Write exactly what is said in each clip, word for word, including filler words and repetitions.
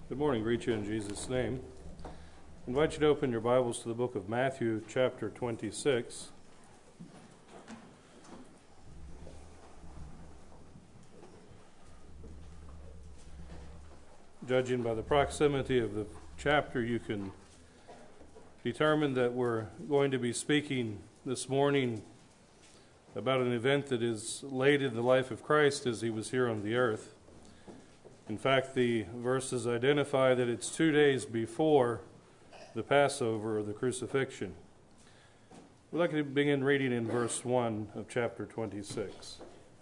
Good morning. Greet you in Jesus' name. I invite you to open your Bibles to the book of Matthew, chapter twenty-six. Judging by the proximity of the chapter, you can determine that we're going to be speaking this morning about an event that is late in the life of Christ as he was here on the earth. In fact, the verses identify that it's two days before the Passover or the crucifixion. We'd like to begin reading in verse one of chapter twenty-six.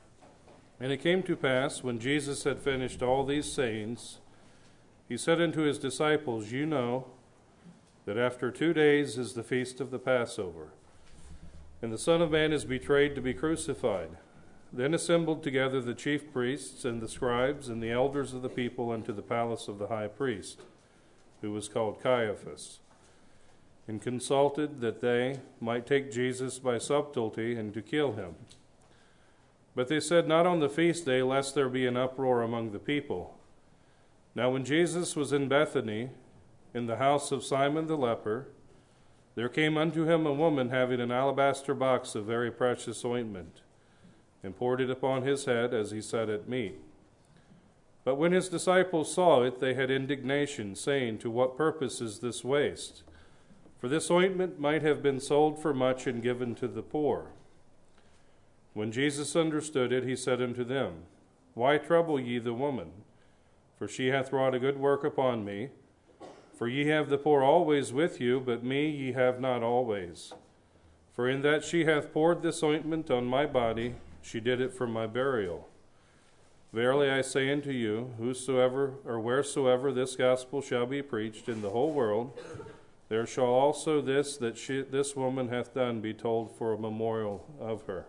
And it came to pass, when Jesus had finished all these sayings, he said unto his disciples, You know that after two days is the feast of the Passover, and the Son of Man is betrayed to be crucified. Then assembled together the chief priests and the scribes and the elders of the people unto the palace of the high priest, who was called Caiaphas, and consulted that they might take Jesus by subtlety and to kill him. But they said, Not on the feast day, lest there be an uproar among the people. Now when Jesus was in Bethany, in the house of Simon the leper, there came unto him a woman having an alabaster box of very precious ointment, and poured it upon his head as he sat at meat. But when his disciples saw it, they had indignation, saying, To what purpose is this waste? For this ointment might have been sold for much and given to the poor. When Jesus understood it, he said unto them, Why trouble ye the woman? For she hath wrought a good work upon me. For ye have the poor always with you, but me ye have not always. For in that she hath poured this ointment on my body, she did it for my burial. Verily I say unto you, whosoever or wheresoever this gospel shall be preached in the whole world, there shall also this that she, this woman hath done be told for a memorial of her.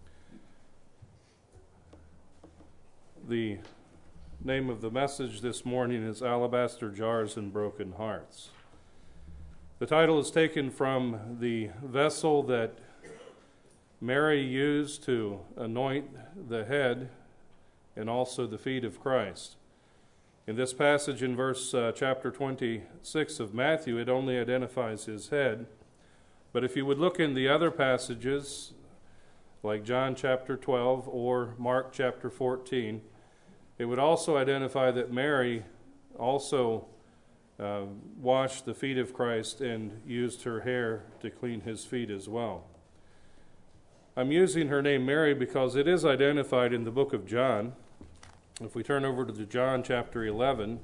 The name of the message this morning is Alabaster Jars and Broken Hearts. The title is taken from the vessel that Mary used to anoint the head and also the feet of Christ. In this passage in verse uh, chapter twenty-six of Matthew, it only identifies his head. But if you would look in the other passages, like John chapter twelve or Mark chapter fourteen, it would also identify that Mary also uh, washed the feet of Christ and used her hair to clean his feet as well. I'm using her name Mary because it is identified in the book of John. If we turn over to the John chapter eleven,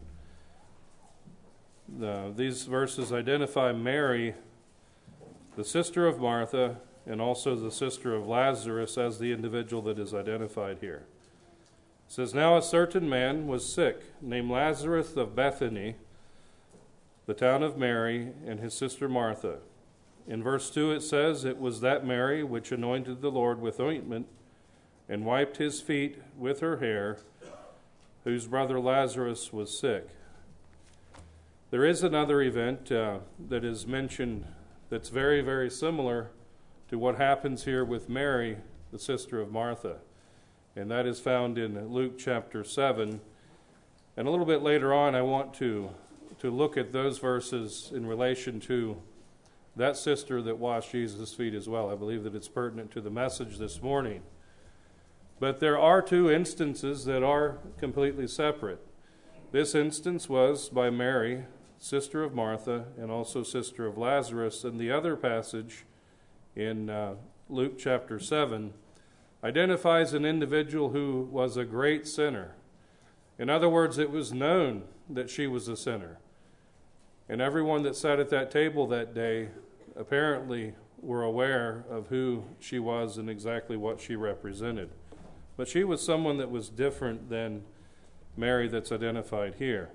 the, these verses identify Mary, the sister of Martha, and also the sister of Lazarus as the individual that is identified here. It says, Now a certain man was sick, named Lazarus of Bethany, the town of Mary, and his sister Martha. In verse two it says, It was that Mary which anointed the Lord with ointment, and wiped his feet with her hair, whose brother Lazarus was sick. There is another event uh, that is mentioned that's very, very similar to what happens here with Mary, the sister of Martha. And that is found in Luke chapter seven. And a little bit later on, I want to, to look at those verses in relation to that sister that washed Jesus' feet as well. I believe that it's pertinent to the message this morning. But there are two instances that are completely separate. This instance was by Mary, sister of Martha, and also sister of Lazarus. And the other passage in uh, Luke chapter seven identifies an individual who was a great sinner. In other words, it was known that she was a sinner. And everyone that sat at that table that day apparently were aware of who she was and exactly what she represented. But she was someone that was different than Mary that's identified here.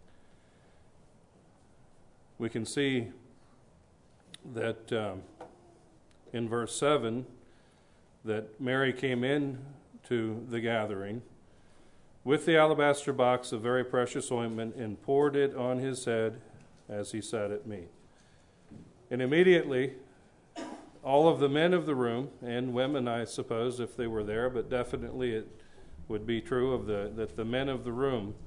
We can see that um, in verse seven that Mary came in to the gathering with the alabaster box of very precious ointment and poured it on his head as he sat at meat. And immediately, all of the men of the room, and women, I suppose, if they were there, but definitely it would be true of the that the men of the room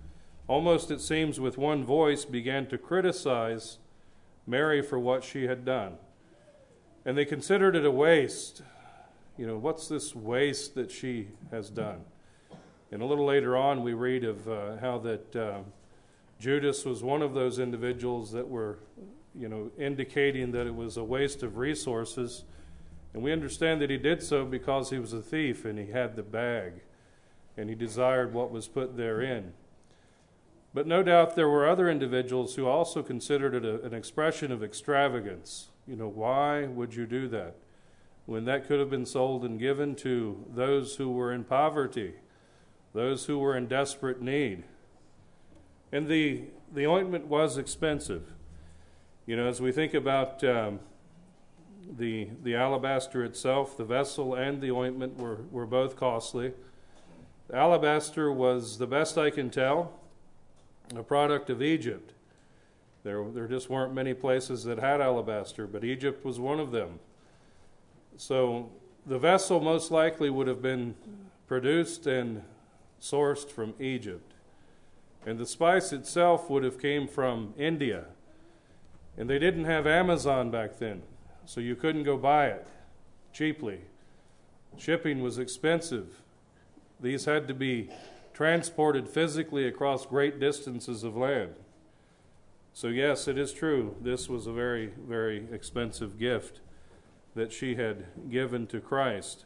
almost it seems with one voice, began to criticize Mary for what she had done. And they considered it a waste. You know, what's this waste that she has done? And a little later on, we read of uh, how that uh, Judas was one of those individuals that were, you know, indicating that it was a waste of resources. And we understand that he did so because he was a thief and he had the bag and he desired what was put therein. But no doubt there were other individuals who also considered it a, an expression of extravagance. You know, why would you do that when that could have been sold and given to those who were in poverty, those who were in desperate need? And the the ointment was expensive. You know, as we think about um, the the alabaster itself, the vessel and the ointment were, were both costly. The alabaster was, the best I can tell, a product of Egypt. There, there just weren't many places that had alabaster, but Egypt was one of them. So the vessel most likely would have been produced and sourced from Egypt. And the spice itself would have came from India. And they didn't have Amazon back then, so you couldn't go buy it cheaply. Shipping was expensive. These had to be transported physically across great distances of land. So yes, it is true, this was a very, very expensive gift that she had given to Christ.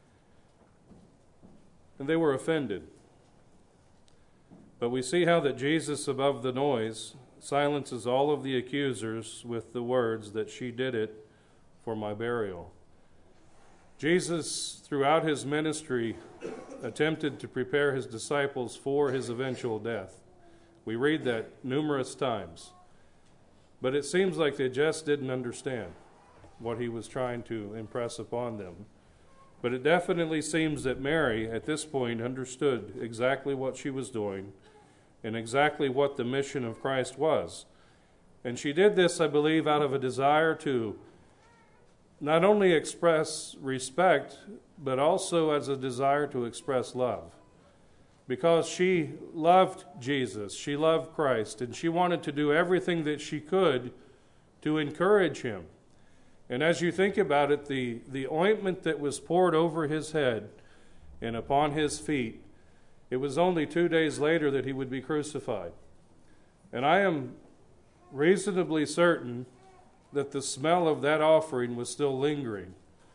And they were offended. But we see how that Jesus, above the noise, silences all of the accusers with the words that she did it for my burial. Jesus, throughout his ministry, attempted to prepare his disciples for his eventual death. We read that numerous times. But it seems like they just didn't understand what he was trying to impress upon them. But it definitely seems that Mary, at this point, understood exactly what she was doing and exactly what the mission of Christ was. And she did this, I believe, out of a desire to not only express respect, but also as a desire to express love. Because she loved Jesus, she loved Christ, and she wanted to do everything that she could to encourage him. And as you think about it, the, the ointment that was poured over his head and upon his feet, it was only two days later that he would be crucified. And I am reasonably certain that the smell of that offering was still lingering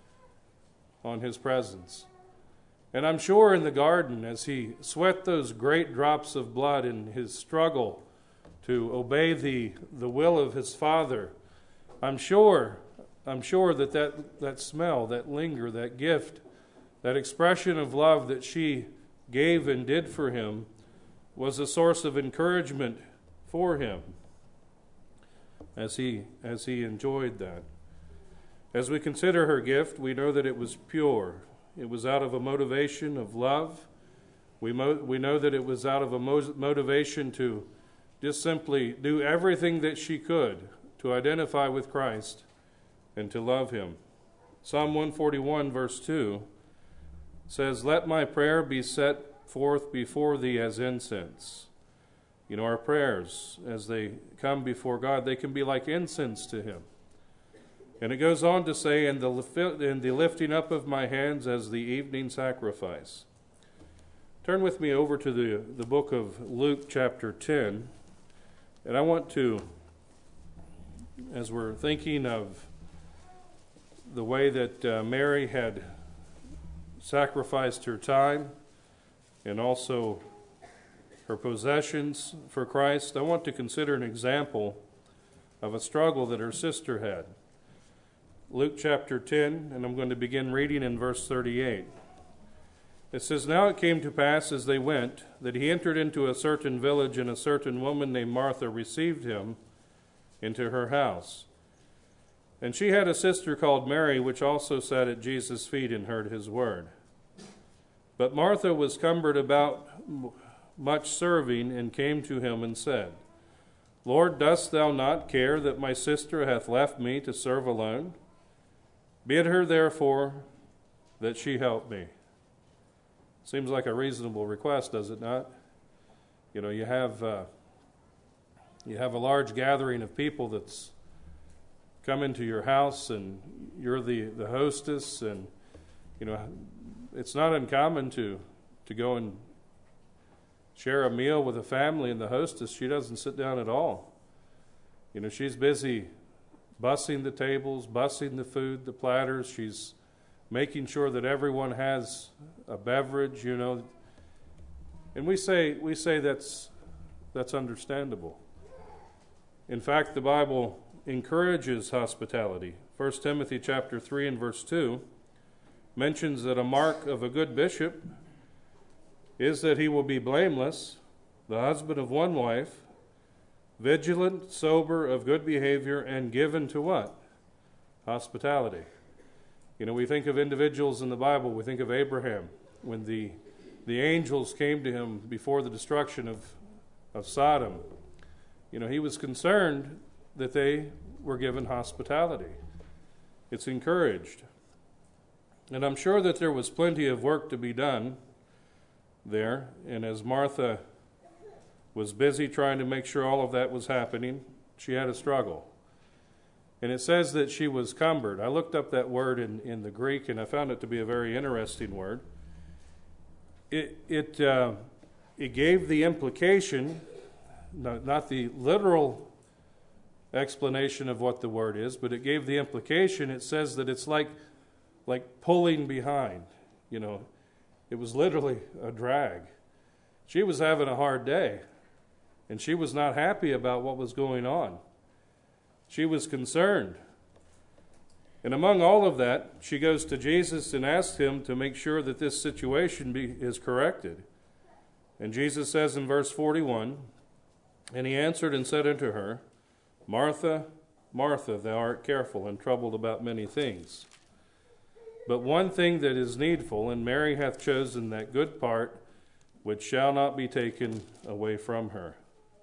on his presence. And I'm sure in the garden, as he sweat those great drops of blood in his struggle to obey the, the will of his Father, I'm sure, I'm sure that, that that smell, that linger, that gift, that expression of love that she gave and did for him was a source of encouragement for him as he as he enjoyed that. As we consider her gift, we know that it was pure. It was out of a motivation of love. We mo- we know that it was out of a mo- motivation to just simply do everything that she could to identify with Christ and to love him. Psalm one forty-one verse two says, "Let my prayer be set forth before thee as incense." You know, our prayers, as they come before God, they can be like incense to him. And it goes on to say, "In the, in the lifting up of my hands as the evening sacrifice." Turn with me over to the, the book of Luke chapter ten. And I want to, as we're thinking of the way that uh, Mary had sacrificed her time and also her possessions for Christ, I want to consider an example of a struggle that her sister had. Luke chapter ten, and I'm going to begin reading in verse thirty-eight. It says, "Now it came to pass as they went, that he entered into a certain village, and a certain woman named Martha received him into her house. And she had a sister called Mary, which also sat at Jesus' feet and heard his word. But Martha was cumbered about much serving, and came to him and said, Lord, dost thou not care that my sister hath left me to serve alone? Bid her therefore that she help me." Seems like a reasonable request, does it not? You know, you have uh, you have a large gathering of people that's come into your house, and you're the, the hostess, and you know, it's not uncommon to to go and share a meal with a family, and the hostess, she doesn't sit down at all. You know, she's busy bussing the tables, bussing the food, the platters. She's making sure that everyone has a beverage, you know. And we say we say that's that's understandable. In fact, the Bible encourages hospitality. First Timothy chapter three and verse two mentions that a mark of a good bishop is that he will be blameless, the husband of one wife, vigilant, sober, of good behavior, and given to what? Hospitality. You know, we think of individuals in the Bible. We think of Abraham when the the angels came to him before the destruction of, of Sodom. You know, he was concerned that they were given hospitality. It's encouraged. And I'm sure that there was plenty of work to be done there. And as Martha was busy trying to make sure all of that was happening, she had a struggle. And it says that she was cumbered. I looked up that word in, in the Greek, and I found it to be a very interesting word. It it uh, it gave the implication, not, not the literal explanation of what the word is, but it gave the implication. It says that it's like like pulling behind. You know, it was literally a drag. She was having a hard day, and she was not happy about what was going on. She was concerned. And among all of that, she goes to Jesus and asks him to make sure that this situation be, is corrected. And Jesus says in verse forty-one, "And he answered and said unto her, Martha, Martha, thou art careful and troubled about many things. But one thing that is needful, and Mary hath chosen that good part, which shall not be taken away from her."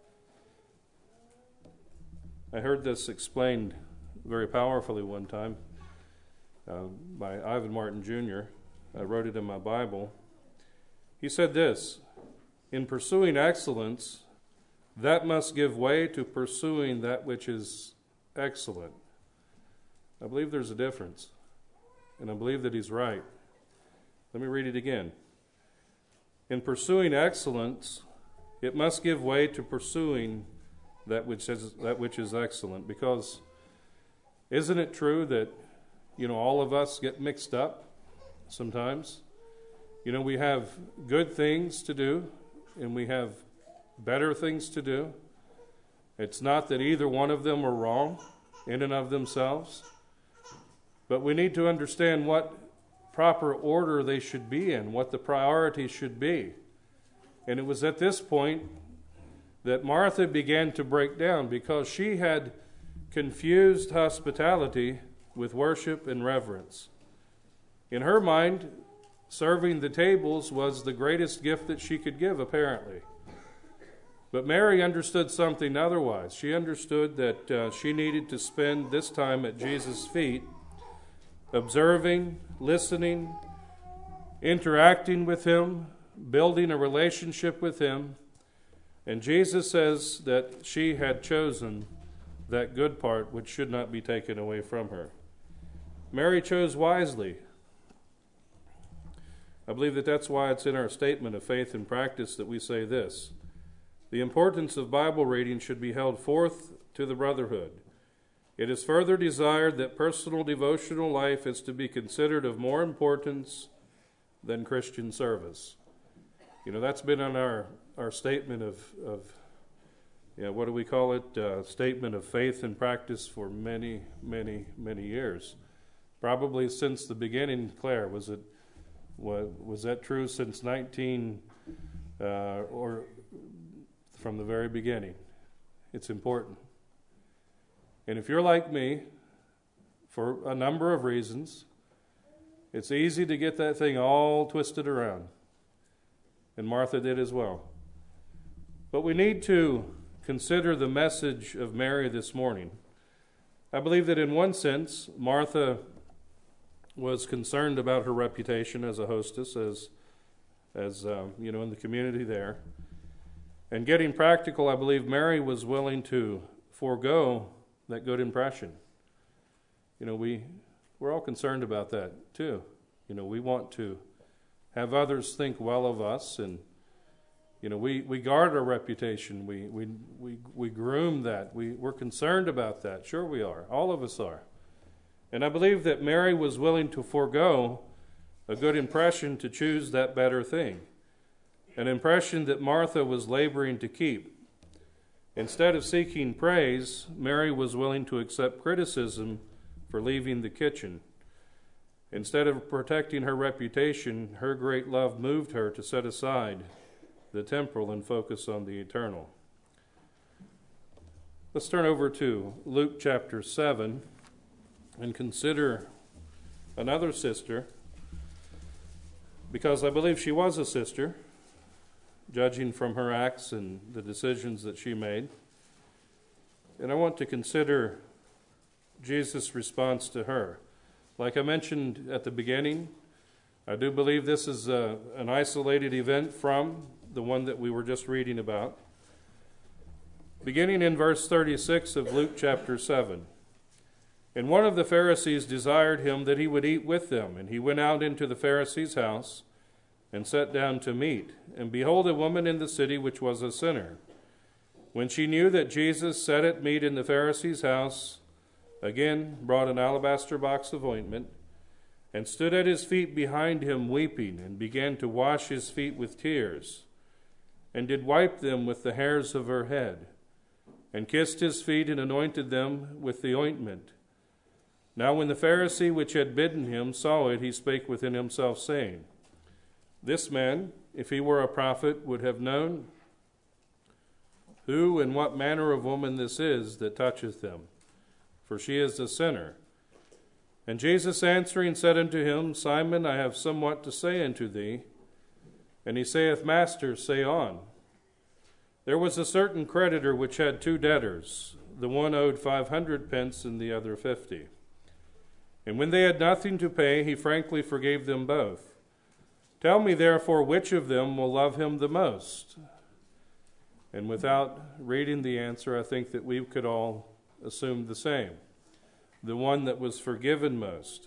I heard this explained very powerfully one time uh, by Ivan Martin Junior I wrote it in my Bible. He said this: "In pursuing excellence, that must give way to pursuing that which is excellent." I believe there's a difference, and I believe that he's right. Let me read it again. In pursuing excellence, it must give way to pursuing that which is that which is excellent. Because isn't it true that, you know, all of us get mixed up sometimes? You know, we have good things to do, and we have better things to do. It's not that either one of them are wrong in and of themselves, but we need to understand what proper order they should be in, what the priorities should be. And it was at this point that Martha began to break down, because she had confused hospitality with worship and reverence. In her mind, serving the tables was the greatest gift that she could give, apparently. But Mary understood something otherwise. She understood that uh, she needed to spend this time at Jesus' feet, observing, listening, interacting with him, building a relationship with him. And Jesus says that she had chosen that good part which should not be taken away from her. Mary chose wisely. I believe that that's why it's in our statement of faith and practice that we say this: the importance of Bible reading should be held forth to the brotherhood. It is further desired that personal devotional life is to be considered of more importance than Christian service. You know, that's been on our, our statement of, of you know, what do we call it? Uh, statement of faith and practice for many, many, many years. Probably since the beginning. Claire, was it was, was that true since nineteen uh, or from the very beginning? It's important. And if you're like me, for a number of reasons, it's easy to get that thing all twisted around. And Martha did as well. But we need to consider the message of Mary this morning. I believe that in one sense, Martha was concerned about her reputation as a hostess, as, as um, you know, in the community there. And getting practical, I believe Mary was willing to forego that good impression. You know, we, we're all concerned about that too. You know, we want to have others think well of us, and, you know, we, we guard our reputation. We, we, we, we groom that. We, we're concerned about that. Sure we are. All of us are. And I believe that Mary was willing to forego a good impression to choose that better thing, an impression that Martha was laboring to keep. Instead of seeking praise, Mary was willing to accept criticism for leaving the kitchen. Instead of protecting her reputation, her great love moved her to set aside the temporal and focus on the eternal. Let's turn over to Luke chapter seven and consider another sister, because I believe she was a sister, judging from her acts and the decisions that she made. And I want to consider Jesus' response to her. Like I mentioned at the beginning, I do believe this is a, an isolated event from the one that we were just reading about. Beginning in verse thirty-six of Luke chapter seven. And one of the Pharisees desired him that he would eat with them. And he went out into the Pharisee's house and sat down to meat. And behold, a woman in the city which was a sinner, when she knew that Jesus sat at meat in the Pharisee's house, again brought an alabaster box of ointment, and stood at his feet behind him weeping, and began to wash his feet with tears, and did wipe them with the hairs of her head, and kissed his feet, and anointed them with the ointment. Now when the Pharisee which had bidden him saw it, he spake within himself, saying, This man, if he were a prophet, would have known who and what manner of woman this is that toucheth him, for she is a sinner. And Jesus answering said unto him, Simon, I have somewhat to say unto thee. And he saith, Master, say on. There was a certain creditor which had two debtors. The one owed five hundred pence, and the other fifty. And when they had nothing to pay, he frankly forgave them both. Tell me therefore, which of them will love him the most? And without reading the answer, I think that we could all assume the same. The one that was forgiven most.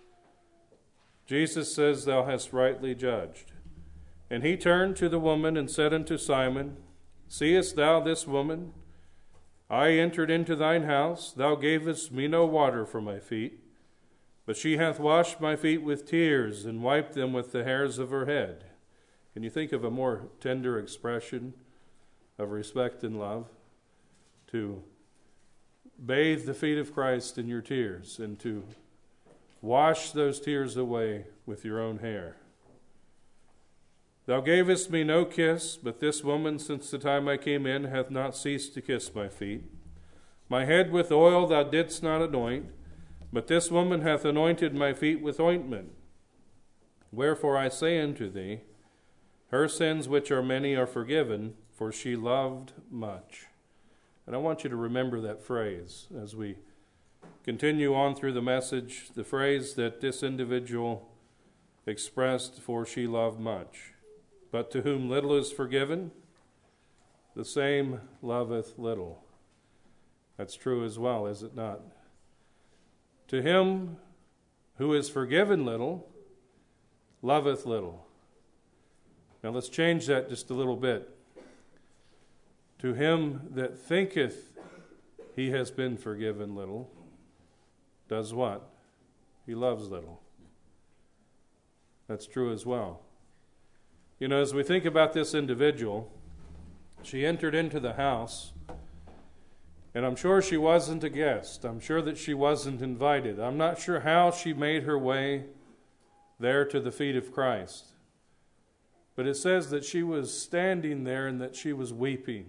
Jesus says, Thou hast rightly judged. And he turned to the woman and said unto Simon, Seest thou this woman? I entered into thine house. Thou gavest me no water for my feet, but she hath washed my feet with tears and wiped them with the hairs of her head. Can you think of a more tender expression of respect and love? To bathe the feet of Christ in your tears and to wash those tears away with your own hair. Thou gavest me no kiss, but this woman, since the time I came in, hath not ceased to kiss my feet. My head with oil thou didst not anoint, but this woman hath anointed my feet with ointment. Wherefore I say unto thee, her sins which are many are forgiven, for she loved much. And I want you to remember that phrase as we continue on through the message, the phrase that this individual expressed, for she loved much. But to whom little is forgiven, the same loveth little. That's true as well, is it not? To him who is forgiven little, loveth little. Now let's change that just a little bit. To him that thinketh he has been forgiven little, does what? He loves little. That's true as well. You know, as we think about this individual, she entered into the house, and I'm sure she wasn't a guest. I'm sure that she wasn't invited. I'm not sure how she made her way there to the feet of Christ. But it says that she was standing there and that she was weeping.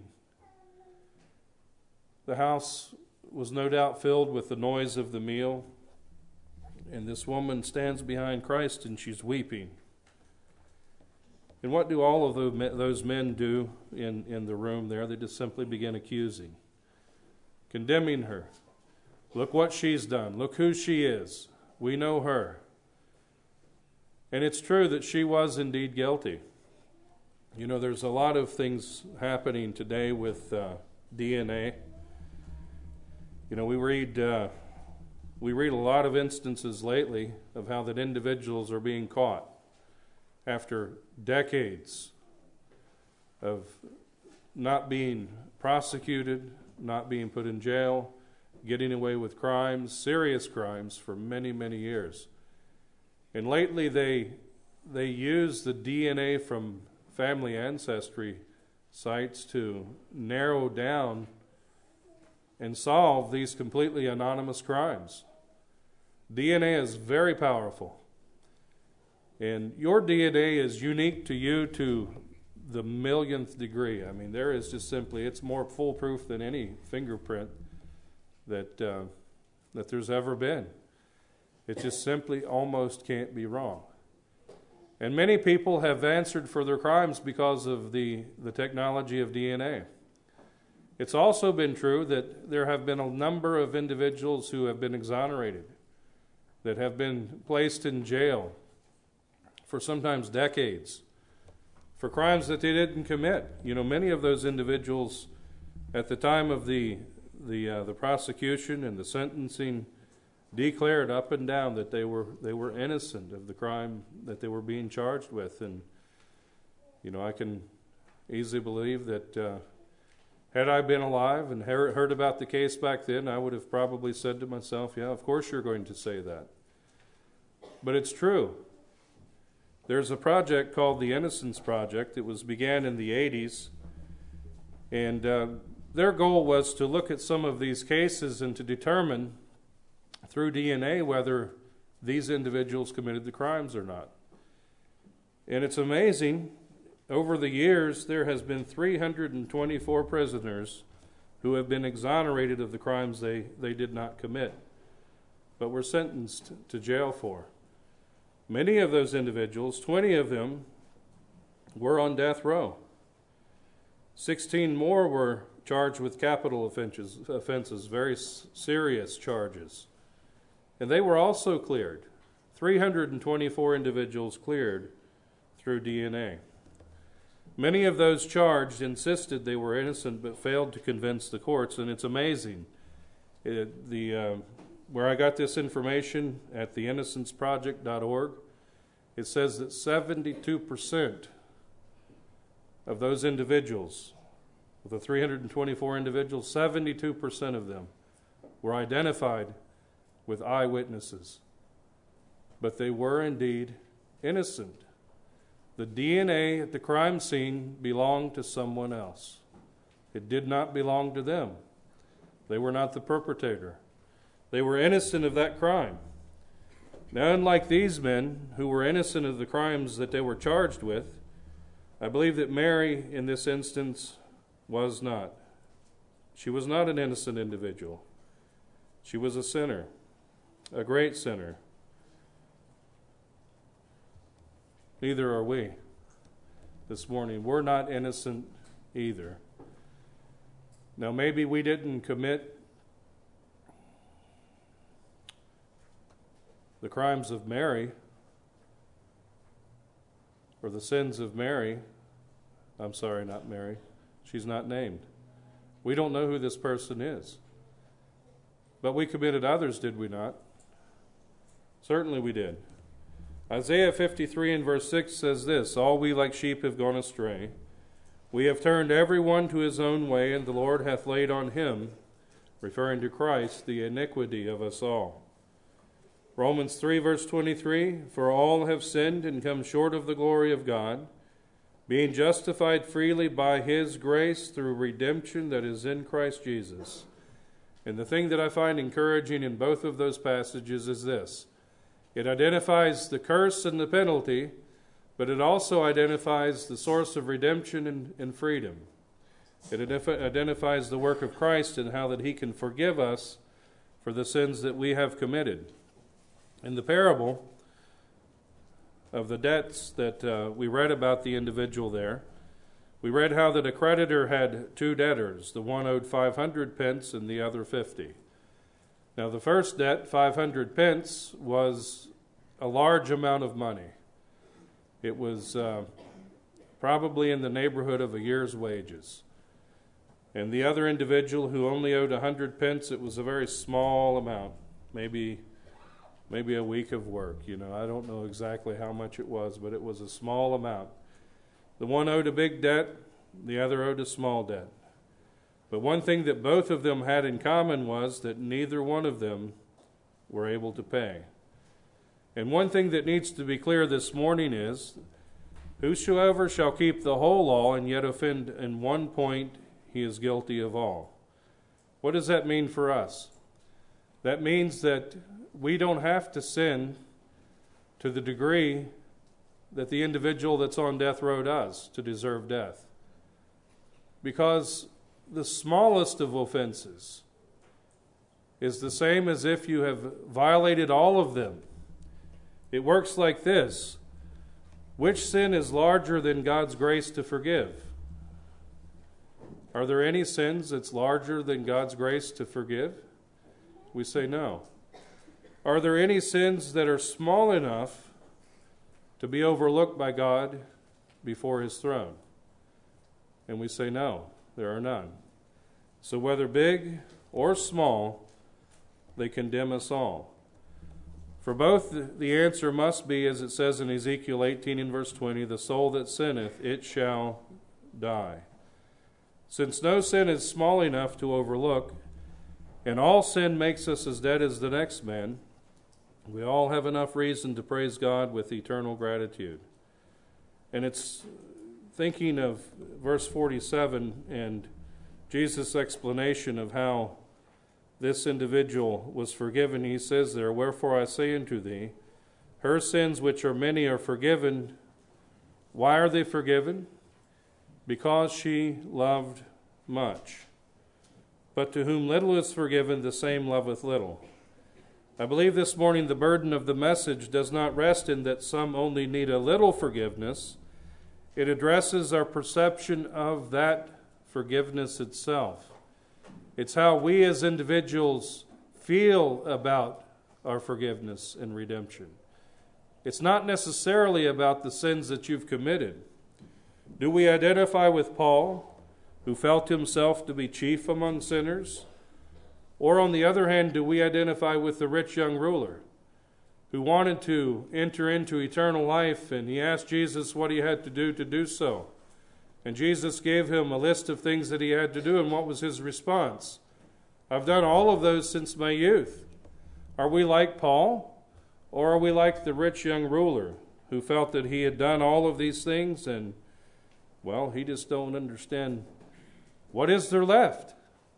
The house was no doubt filled with the noise of the meal, and this woman stands behind Christ and she's weeping. And what do all of those men do in, in the room there? They just simply begin accusing, condemning her. Look what she's done. Look who she is. We know her. And it's true that she was indeed guilty. You know, there's a lot of things happening today with uh, D N A. You know, we read uh, we read a lot of instances lately of how that individuals are being caught after decades of not being prosecuted, not being put in jail, getting away with crimes, serious crimes for many, many years. And lately they they use the D N A from family ancestry sites to narrow down and solve these completely anonymous crimes. D N A is very powerful. And your D N A is unique to you to the millionth degree. I mean, there is just simply, it's more foolproof than any fingerprint that uh, that there's ever been. It just simply almost can't be wrong. And many people have answered for their crimes because of the, the technology of D N A. It's also been true that there have been a number of individuals who have been exonerated, that have been placed in jail for sometimes decades for crimes that they didn't commit. You know, many of those individuals at the time of the the uh, the prosecution and the sentencing declared up and down that they were they were innocent of the crime that they were being charged with. And you know, I can easily believe that uh, had I been alive and heard, heard about the case back then, I would have probably said to myself, yeah, of course you're going to say that. But it's true. There's a project called the Innocence Project. It was began in the eighties, and uh, their goal was to look at some of these cases and to determine through D N A whether these individuals committed the crimes or not. And it's amazing, over the years there has been three hundred twenty-four prisoners who have been exonerated of the crimes they, they did not commit, but were sentenced to jail for. Many of those individuals, twenty of them, were on death row. sixteen more were charged with capital offenses, offenses, very serious charges. And they were also cleared. three hundred twenty-four individuals cleared through D N A. Many of those charged insisted they were innocent but failed to convince the courts, and it's amazing. It, the, uh, where I got this information at the innocence project dot org, it says that seventy-two percent of those individuals, of the three hundred twenty-four individuals, seventy-two percent of them were identified with eyewitnesses. But they were indeed innocent. The D N A at the crime scene belonged to someone else. It did not belong to them. They were not the perpetrator. They were innocent of that crime. Now, unlike these men who were innocent of the crimes that they were charged with, I believe that Mary, in this instance, was not. She was not an innocent individual. She was a sinner, a great sinner. Neither are we this morning. We're not innocent either. Now, maybe we didn't commit the crimes of Mary or the sins of Mary. I'm sorry, not Mary. She's not named. We don't know who this person is. But we committed others, did we not? Certainly we did. Isaiah fifty-three and verse six says this, "All we like sheep have gone astray. We have turned every one to his own way, and the Lord hath laid on him," referring to Christ, "the iniquity of us all." Romans three verse twenty-three, "For all have sinned and come short of the glory of God, being justified freely by his grace through redemption that is in Christ Jesus." And the thing that I find encouraging in both of those passages is this. It identifies the curse and the penalty, but it also identifies the source of redemption and, and freedom. It identif- identifies the work of Christ and how that he can forgive us for the sins that we have committed. In the parable of the debts that uh, we read about the individual there, we read how that a creditor had two debtors. The one owed five hundred pence and the other fifty. Now, the first debt, five hundred pence, was a large amount of money. It was uh, probably in the neighborhood of a year's wages. And the other individual who only owed a hundred pence, it was a very small amount, maybe maybe a week of work. You know, I don't know exactly how much it was, but it was a small amount. The one owed a big debt, the other owed a small debt. But one thing that both of them had in common was that neither one of them were able to pay. And one thing that needs to be clear this morning is, whosoever shall keep the whole law and yet offend in one point, he is guilty of all. What does that mean for us? That means that we don't have to sin to the degree that the individual that's on death row does to deserve death. Because the smallest of offenses is the same as if you have violated all of them. It works like this. Which sin is larger than God's grace to forgive? Are there any sins that's larger than God's grace to forgive? We say no. Are there any sins that are small enough to be overlooked by God before His throne? And we say no, there are none. So whether big or small, they condemn us all. For both, the answer must be, as it says in Ezekiel eighteen and verse twenty, the soul that sinneth, it shall die. Since no sin is small enough to overlook, and all sin makes us as dead as the next man, we all have enough reason to praise God with eternal gratitude. And it's thinking of verse forty-seven and Jesus' explanation of how this individual was forgiven. He says there, wherefore I say unto thee, her sins which are many are forgiven. Why are they forgiven? Because she loved much. But to whom little is forgiven, the same loveth little. I believe this morning the burden of the message does not rest in that some only need a little forgiveness. It addresses our perception of that forgiveness itself. It's how we as individuals feel about our forgiveness and redemption. It's not necessarily about the sins that you've committed. Do we identify with Paul, who felt himself to be chief among sinners? Or on the other hand, do we identify with the rich young ruler, who wanted to enter into eternal life, and he asked Jesus what he had to do to do so? And Jesus gave him a list of things that he had to do, and what was his response? I've done all of those since my youth. Are we like Paul, or are we like the rich young ruler, who felt that he had done all of these things, and, well, he just don't understand, what is there left?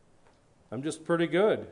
I'm just pretty good.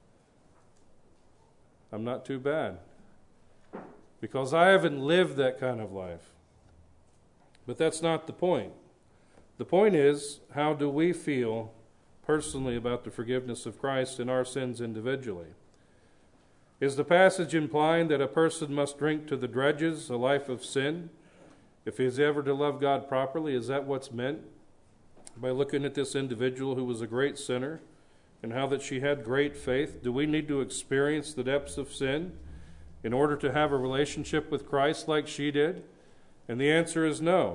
I'm not too bad. Because I haven't lived that kind of life. But that's not the point. The point is, how do we feel personally about the forgiveness of Christ and our sins individually? Is the passage implying that a person must drink to the dreges a life of sin if he is ever to love God properly? Is that what's meant by looking at this individual who was a great sinner and how that she had great faith? Do we need to experience the depths of sin in order to have a relationship with Christ like she did? And the answer is no.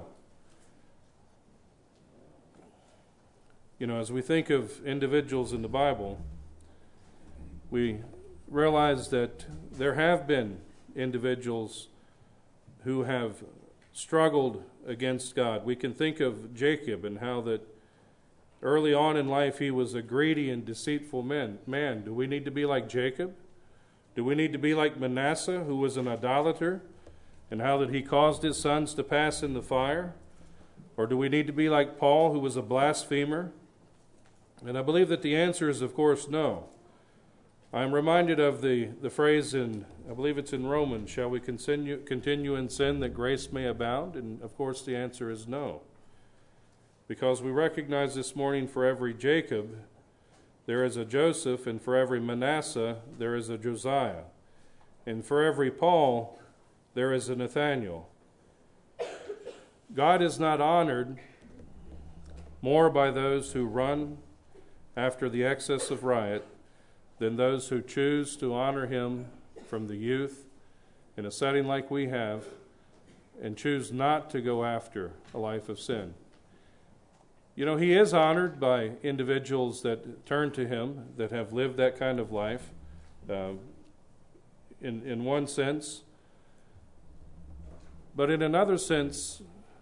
You know, as we think of individuals in the Bible, we realize that there have been individuals who have struggled against God. We can think of Jacob and how that early on in life he was a greedy and deceitful man. Man, do we need to be like Jacob? Do we need to be like Manasseh, who was an idolater, and how that he caused his sons to pass in the fire? Or do we need to be like Paul, who was a blasphemer? And I believe that the answer is, of course, no. I'm reminded of the, the phrase in, I believe it's in Romans, shall we continue, continue in sin that grace may abound? And, of course, the answer is no. Because we recognize this morning for every Jacob, there is a Joseph, and for every Manasseh, there is a Josiah. And for every Paul, there is a Nathaniel. God is not honored more by those who run after the excess of riot than those who choose to honor him from the youth in a setting like we have, and choose not to go after a life of sin. You know, he is honored by individuals that turn to him, that have lived that kind of life, uh, in, in one sense. But in another sense,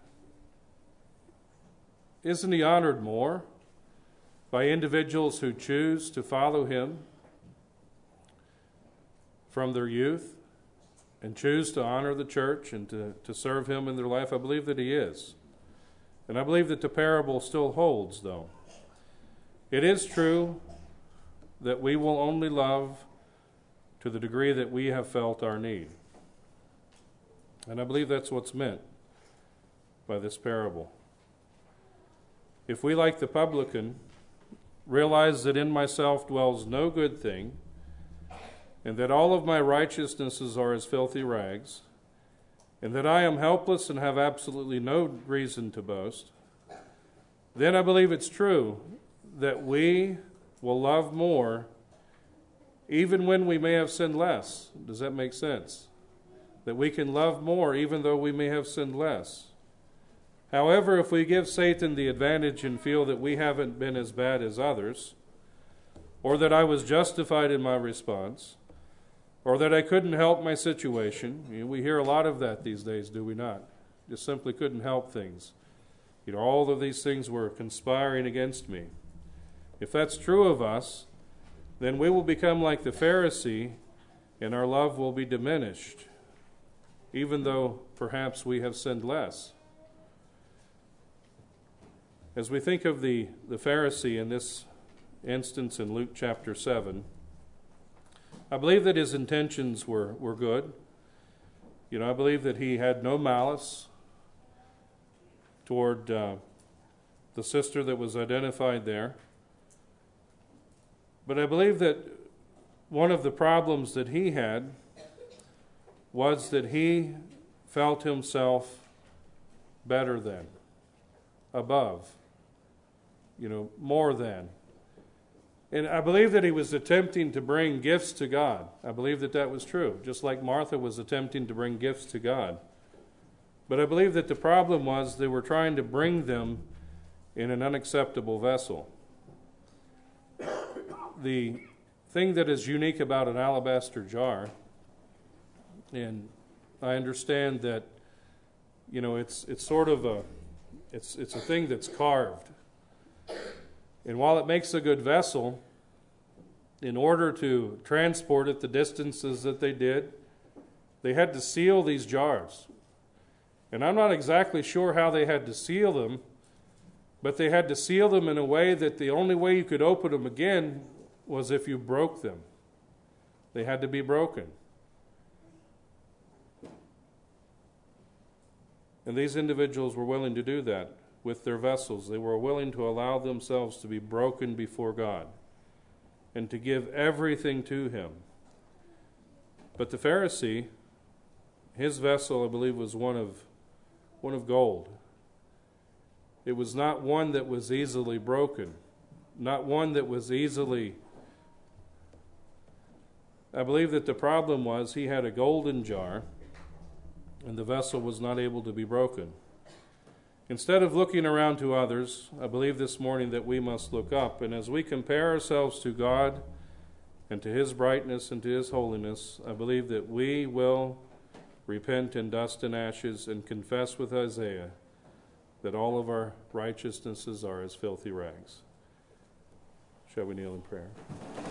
isn't he honored more by individuals who choose to follow him from their youth and choose to honor the church and to, to serve him in their life? I believe that he is. And I believe that the parable still holds, though. It is true that we will only love to the degree that we have felt our need. And I believe that's what's meant by this parable. If we, like the publican, realize that in myself dwells no good thing, and that all of my righteousnesses are as filthy rags, and that I am helpless and have absolutely no reason to boast, then I believe it's true that we will love more even when we may have sinned less. Does that make sense? That we can love more even though we may have sinned less. However, if we give Satan the advantage and feel that we haven't been as bad as others, or that I was justified in my response, or that I couldn't help my situation. You know, we hear a lot of that these days, do we not? Just simply couldn't help things. You know, all of these things were conspiring against me. If that's true of us, then we will become like the Pharisee, and our love will be diminished, even though perhaps we have sinned less. As we think of the, the Pharisee in this instance in Luke chapter seven, I believe that his intentions were, were good. You know, I believe that he had no malice toward uh, the sister that was identified there. But I believe that one of the problems that he had was that he felt himself better than, above, you know, more than. And I believe that he was attempting to bring gifts to God. I believe that that was true, just like Martha was attempting to bring gifts to God. But I believe that the problem was they were trying to bring them in an unacceptable vessel. The thing that is unique about an alabaster jar, and I understand that, you know, it's it's sort of a, it's it's a thing that's carved. And while it makes a good vessel, in order to transport it the distances that they did, they had to seal these jars. And I'm not exactly sure how they had to seal them, but they had to seal them in a way that the only way you could open them again was if you broke them. They had to be broken. And these individuals were willing to do that with their vessels. They were willing to allow themselves to be broken before God and to give everything to him. But the Pharisee, his vessel, I believe, was one of one of gold. It was not one that was easily broken, not one that was easily... I believe that the problem was he had a golden jar, and the vessel was not able to be broken. Instead of looking around to others, I believe this morning that we must look up. And as we compare ourselves to God and to his brightness and to his holiness, I believe that we will repent in dust and ashes and confess with Isaiah that all of our righteousnesses are as filthy rags. Shall we kneel in prayer?